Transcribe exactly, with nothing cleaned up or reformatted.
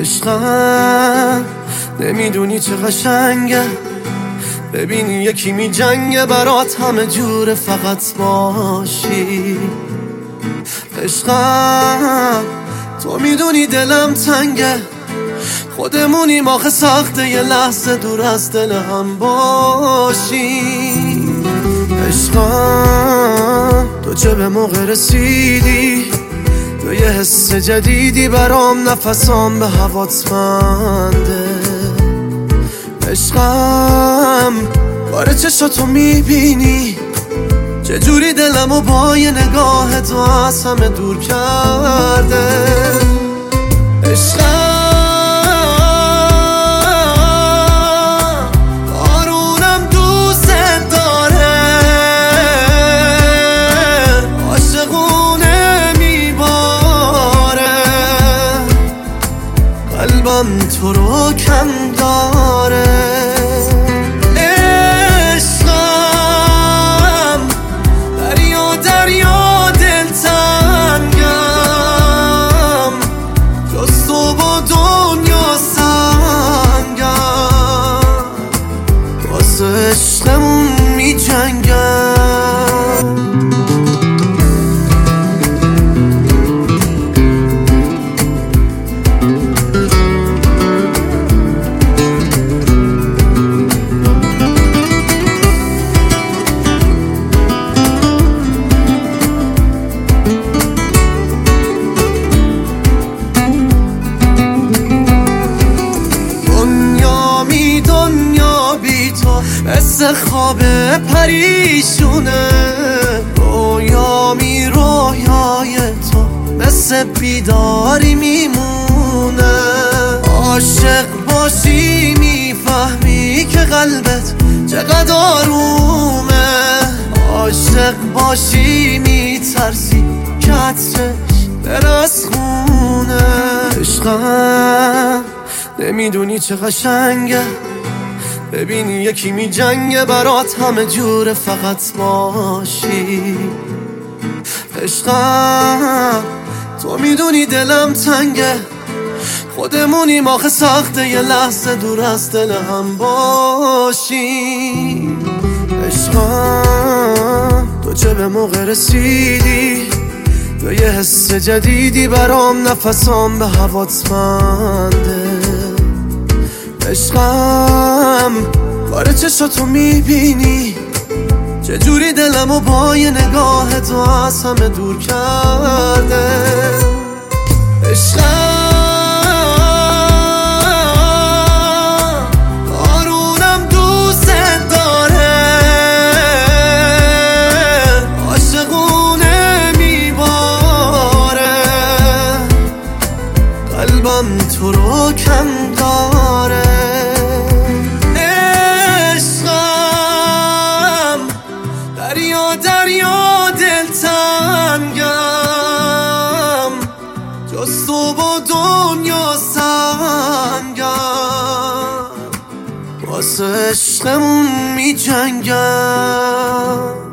عشقم نمیدونی چه قشنگه، ببینی یکی می جنگه برات همه جوره فقط باشی. عشقم تو میدونی دلم تنگه، خودمونیم آخه سخته یه لحظه دور از دل هم باشی. عشقم تو چه به موقع رسیدی، تو یه حس جدیدی برام، نفسام به هوات بنده. عشقم باره چشاتو میبینی، چجوری دلمو با یه نگاه تو از همه دور کرده. عشقم بارونم دوست داره، عاشقونه میباره، قلبم تو رو کم داره. عشقمون می جنگم، دنیا می دنیا بی تو مثل خواب پریشونه، رویا می رویای تو مثل بیداری میمونه. عاشق باشی میفهمی که قلبت چقدر آرومه، عاشق باشی میترسی که عطرش بره از خونه. عشقم نمیدونی چه قشنگه، ببینی یکی می جنگه برات همه جوره فقط باشی. عشقم تو میدونی دلم تنگه، خودمونیم آخه سخته یه لحظه دور از دل هم باشی. عشقم تو چه به موقع رسیدی، تو یه حس جدیدی برام، نفسام به هوات بنده. عشقم باره چشاتو میبینی، چجوری دلمو با یه نگاه تو از همه دور کرده. عشقم بارونم دوست داره، عاشقونه میباره، قلبم تو رو کم داره. دریا دریا دلتنگم، جز تو با دنیا سنگم، واسه عشقمون می جنگم.